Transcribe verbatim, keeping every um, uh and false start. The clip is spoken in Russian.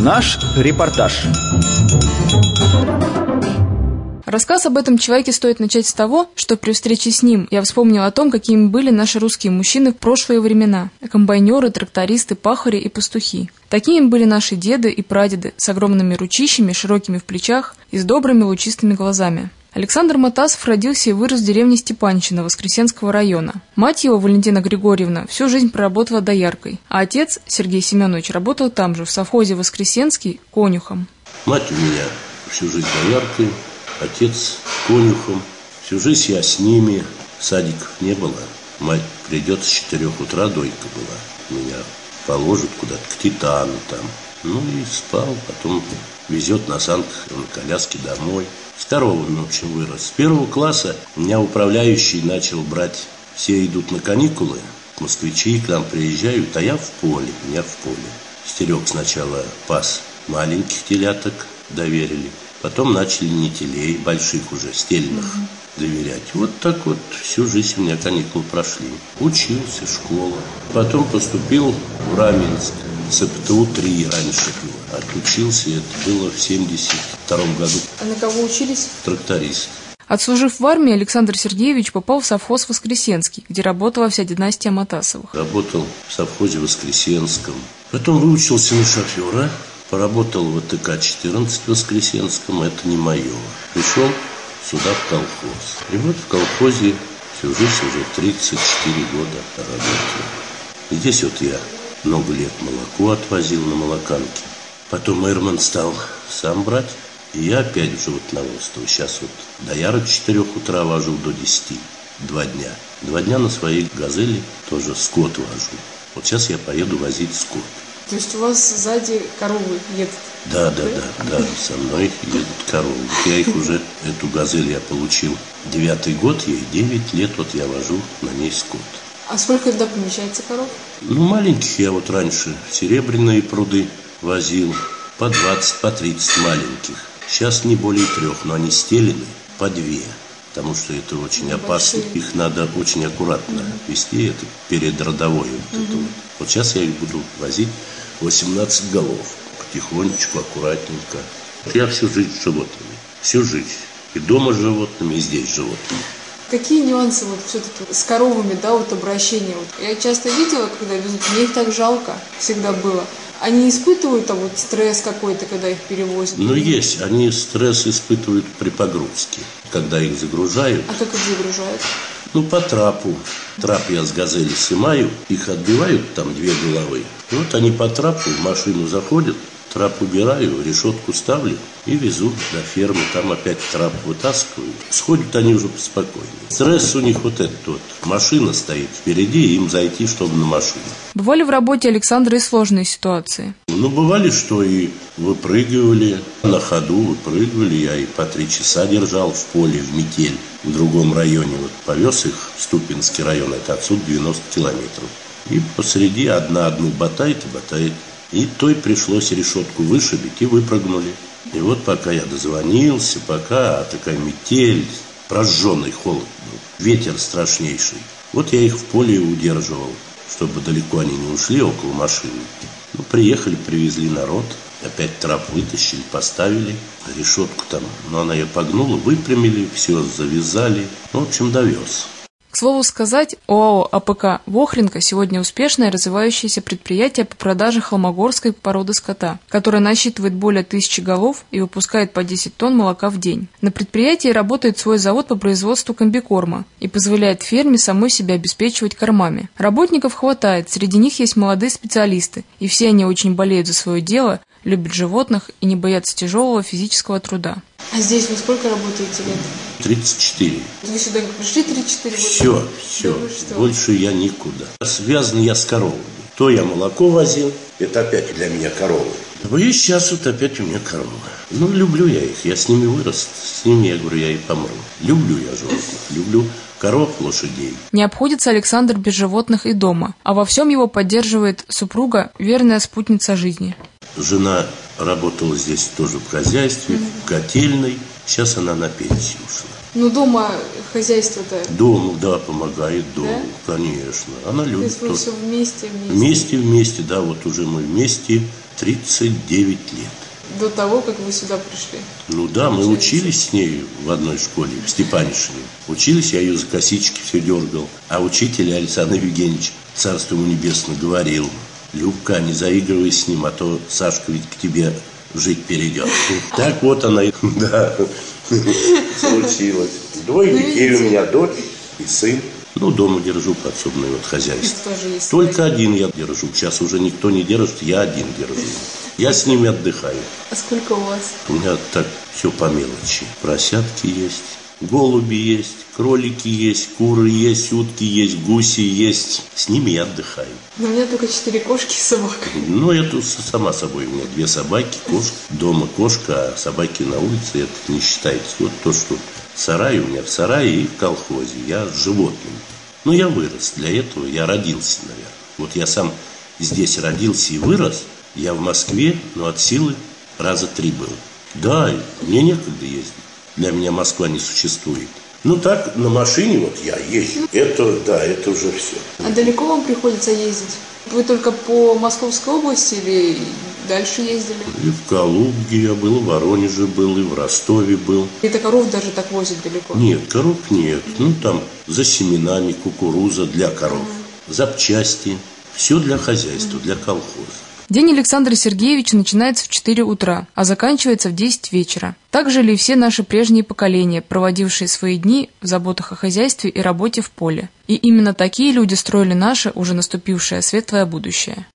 Наш репортаж. Рассказ об этом человеке стоит начать с того, что при встрече с ним я вспомнила о том, какими были наши русские мужчины в прошлые времена. Комбайнеры, трактористы, пахари и пастухи. Такими были наши деды и прадеды, с огромными ручищами, широкими в плечах и с добрыми лучистыми глазами. Александр Матасов родился и вырос в деревне Степанщина Воскресенского района. Мать его, Валентина Григорьевна, всю жизнь проработала дояркой, а отец, Сергей Семенович, работал там же, в совхозе Воскресенский, конюхом. Мать у меня всю жизнь дояркой, отец конюхом. Всю жизнь я с ними, садиков не было. Мать придет с четырех утра, дойка была. Меня положит куда-то к Титану там. Ну и спал, потом везет на санках, на коляске домой. С коровами, в общем, вырос. С первого класса меня управляющий начал брать. Все идут на каникулы, москвичи к нам приезжают, а я в поле, меня в поле. Стерег сначала пас маленьких теляток, доверили. Потом начали не телей, больших уже, стельных, mm-hmm. доверять. Вот так вот всю жизнь у меня каникулы прошли. Учился, школа. Потом поступил в Раменск. ЦПТУ три раньше было. Отучился, это было в семьдесят втором году. А на кого учились? Тракторист. Отслужив в армии, Александр Сергеевич попал в совхоз Воскресенский, где работала вся династия Матасовых. Работал в совхозе Воскресенском. Потом выучился на шофера. Поработал в ВТК четырнадцать в Воскресенском, это не мое. Пришел сюда в колхоз. И вот в колхозе всю жизнь уже тридцать четыре года работал. Здесь вот я много лет молоко отвозил на молоканке. Потом Эрман стал сам брать. И я опять в животноводство. Сейчас вот доярок с четырех утра вожу до десяти. Два дня. Два дня на своей газели тоже скот вожу. Вот сейчас я поеду возить скот. То есть у вас сзади коровы едут? Да, да, да, да, со мной едут коровы. Я их уже, эту газель я получил девятый год, ей девять лет, вот я вожу на ней скот. А сколько туда помещается коров? Ну, маленьких я вот раньше серебряные пруды возил, по двадцать, по тридцать маленьких. Сейчас не более трех, но они стелены по две. Потому что это очень ну, опасно. Большие. Их надо очень аккуратно mm-hmm. вести. Это перед родовой. Вот, mm-hmm. это вот. Вот сейчас я их буду возить восемнадцать голов. Потихонечку, аккуратненько. Я всю жизнь с животными. Всю жизнь. И дома с животными, и здесь с животными. Какие нюансы вот все-таки с коровами, да, вот обращение? Вот я часто видела, когда везут, мне их так жалко всегда было. Они испытывают а вот стресс какой-то, когда их перевозят? Ну, есть. Они стресс испытывают при погрузке, когда их загружают. А как их загружают? Ну, по трапу. Трап я с газели снимаю, их отбивают, там две головы. И вот они по трапу в машину заходят, трап убираю, решетку ставлю и везу до фермы. Там опять трап вытаскиваю. Сходят они уже поспокойнее. Стресс у них вот этот вот. Машина стоит впереди, и им зайти, чтобы на машину. Бывали в работе Александра и сложные ситуации? Ну, бывали, что и выпрыгивали, на ходу выпрыгивали. Я и по три часа держал в поле, в метель, в другом районе. Вот повез их в Ступинский район, это отсюда девяносто километров. И посреди одна одну ботает и ботает. И той пришлось решетку вышибить, и выпрыгнули. И вот пока я дозвонился, пока такая метель, прожженный холод был, ветер страшнейший. Вот я их в поле удерживал, чтобы далеко они не ушли около машины. Ну, приехали, привезли народ, опять трап вытащили, поставили, решетку там, ну, она ее погнула, выпрямили, все завязали, ну, в общем, довез. К слову сказать, ОАО АПК «Вохренко» сегодня успешное развивающееся предприятие по продаже холмогорской породы скота, которое насчитывает более тысячи голов и выпускает по десять тонн молока в день. На предприятии работает свой завод по производству комбикорма и позволяет ферме самой себя обеспечивать кормами. Работников хватает, среди них есть молодые специалисты, и все они очень болеют за свое дело, любят животных и не боятся тяжелого физического труда. А здесь вы сколько работаете лет? тридцать четыре. Вы сюда пришли тридцать четыре года? Все, все. Да больше я никуда. Связан я с коровами. То я молоко возил, это опять для меня коровы. И сейчас вот опять у меня коровы. Ну, люблю я их, я с ними вырос. С ними, я говорю, я и помру. Люблю я животных, люблю коров, лошадей. Не обходится Александр без животных и дома, а во всем его поддерживает супруга, верная спутница жизни. Жена работала здесь тоже в хозяйстве, в котельной. Сейчас она на пенсию ушла. Ну, дома хозяйство-то? Дому, да, помогает дому, да? Конечно. Она любит. То есть вы все вместе, вместе? Вместе, вместе, да, вот уже мы вместе тридцать девять лет. До того, как вы сюда пришли? Ну да, мы учились с ней в одной школе, в Степанишеве. Учились, я ее за косички все дергал. А учитель Александр Евгеньевич, царство ему небесно, говорил: Любка, не заигрывай с ним, а то Сашка ведь к тебе жить перейдет. Так вот она, да, случилось. Двое детей у меня, дочь и сын. Ну, дома держу подсобное вот хозяйство. Только один я держу. Сейчас уже никто не держит, я один держу. Я с ними отдыхаю. А сколько у вас? У меня так все по мелочи. Поросятки есть, голуби есть, кролики есть, куры есть, утки есть, гуси есть. С ними я отдыхаю. Но у меня только четыре кошки и собака. Ну, это сама собой. У меня две собаки, кошка. Дома кошка, а собаки на улице. Это не считается. Вот то, что сарай у меня в сарае и в колхозе. Я с животными. Ну, я вырос. Для этого я родился, наверное. Вот я сам здесь родился и вырос. Я в Москве, но от силы раза три был. Да, мне некогда ездить. Для меня Москва не существует. Ну так, на машине вот я езжу. Это, да, это уже все. А далеко вам приходится ездить? Вы только по Московской области или дальше ездили? И в Калуге я был, в Воронеже был, и в Ростове был. Это коров даже так возят далеко? Нет, коров нет. Ну там за семенами, кукуруза для коров, ага. Запчасти. Все для хозяйства, ага. Для колхоза. День Александра Сергеевича начинается в четыре утра, а заканчивается в десять вечера. Так жили и все наши прежние поколения, проводившие свои дни в заботах о хозяйстве и работе в поле. И именно такие люди строили наше, уже наступившее светлое будущее.